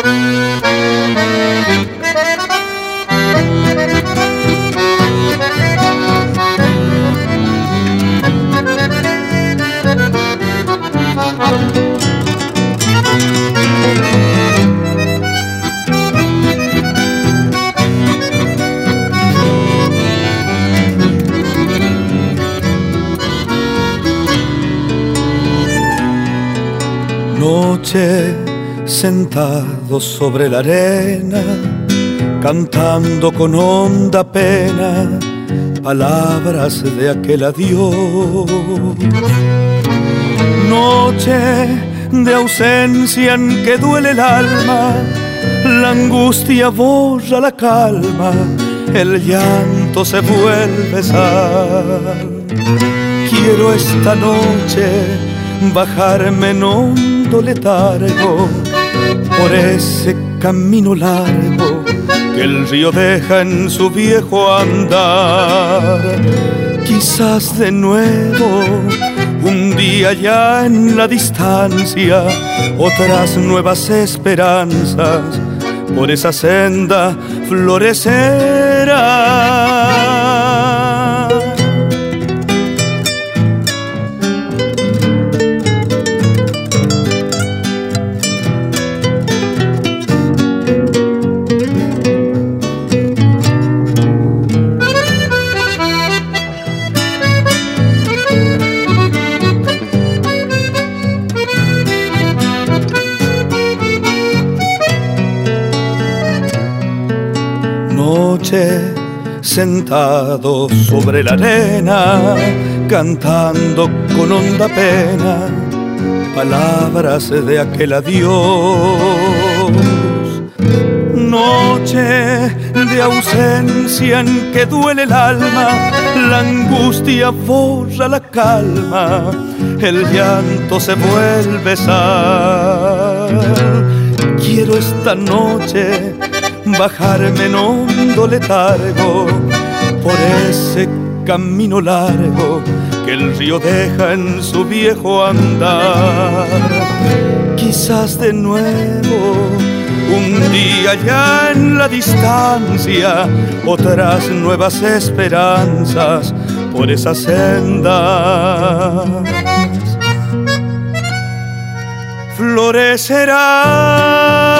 Noche sentado sobre la arena, cantando con honda pena palabras de aquel adiós. Noche de ausencia en que duele el alma, la angustia borra la calma, el llanto se vuelve sal. Quiero esta noche bajarme en hondo letargo por ese camino largo que el río deja en su viejo andar. Quizás de nuevo un día ya en la distancia, otras nuevas esperanzas por esa senda florecerán. Noche sentado sobre la arena, cantando con honda pena palabras de aquel adiós. Noche de ausencia en que duele el alma, la angustia borra la calma, el llanto se vuelve sal. Quiero esta noche bajarme en hondo letargo por ese camino largo que el río deja en su viejo andar. Quizás de nuevo un día ya en la distancia, otras nuevas esperanzas por esas sendas florecerán.